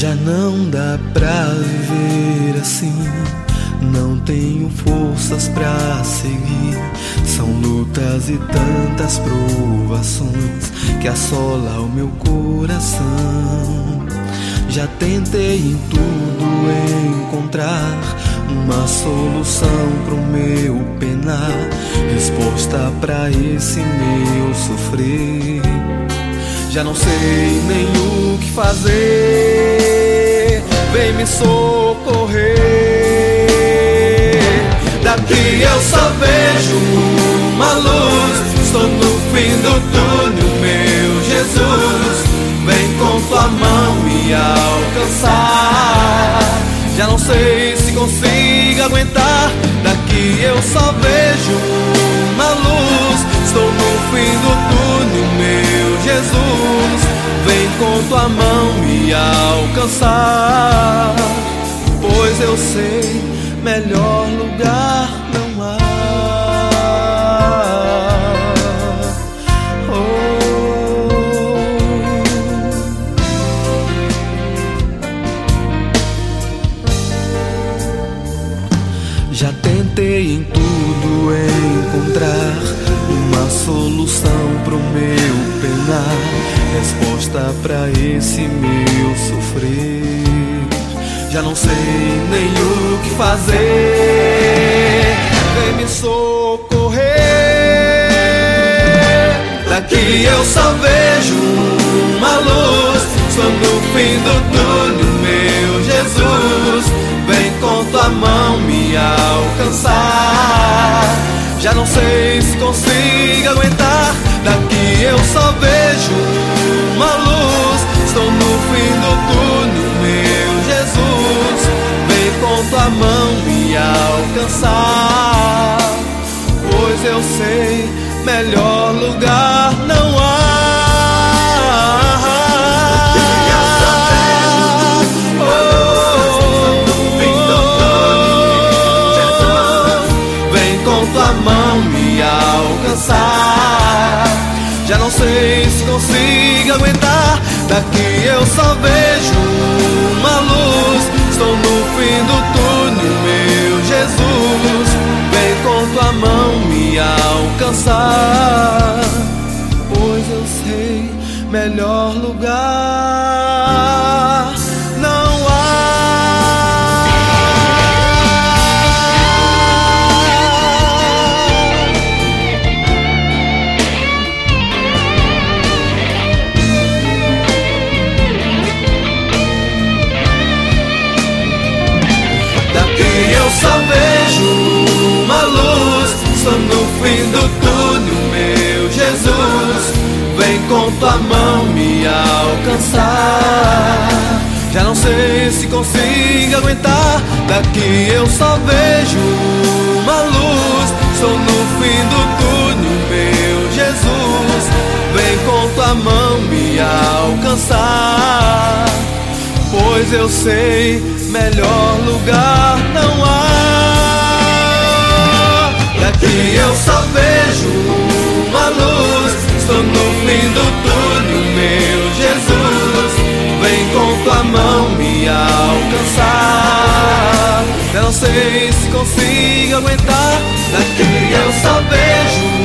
Já não dá pra viver assim, não tenho forças pra seguir. São lutas e tantas provações que assolam o meu coração. Já tentei em tudo encontrar uma solução pro meu penar, resposta pra esse meu sofrer. Já não sei nem o que fazer, vem me socorrer. Daqui eu só vejo uma luz, estou no fim do túnel, meu Jesus. Vem com tua mão me alcançar. Já não sei se consigo aguentar. Daqui eu só vejo uma luz, estou no fim do túnel, meu Jesus. Vem com tua mão me alcançar, pois eu sei, melhor lugar não há. Já tentei em tudo encontrar uma solução pro meu penar, resposta pra esse meu sofrer. Já não sei nem o que fazer, vem me socorrer. Daqui eu só vejo uma luz, estou no fim do túnel, meu Jesus. Vem com tua mão me alcançar. Já não sei se consigo aguentar. Daqui eu só vejo uma luz, estou no fim do túnel, meu Jesus. Vem com tua mão me alcançar, pois eu sei, melhor lugar não há. Já não sei se consigo aguentar. Daqui eu só vejo uma luz, estou no fim do túnel, meu Jesus. Vem com tua mão me alcançar, pois eu sei, melhor lugar não há. Eu só vejo uma luz, estou no fim do túnel, meu Jesus. Vem com tua mão me alcançar. Já não sei se consigo aguentar. Daqui eu só vejo uma luz, estou no fim do túnel, meu Jesus. Vem com tua mão me alcançar, pois eu sei, melhor lugar não há. Daqui eu só vejo uma luz, estou no fim do túnel, meu Jesus. Vem com tua mão me alcançar. Eu não sei se consigo aguentar. Daqui eu só vejo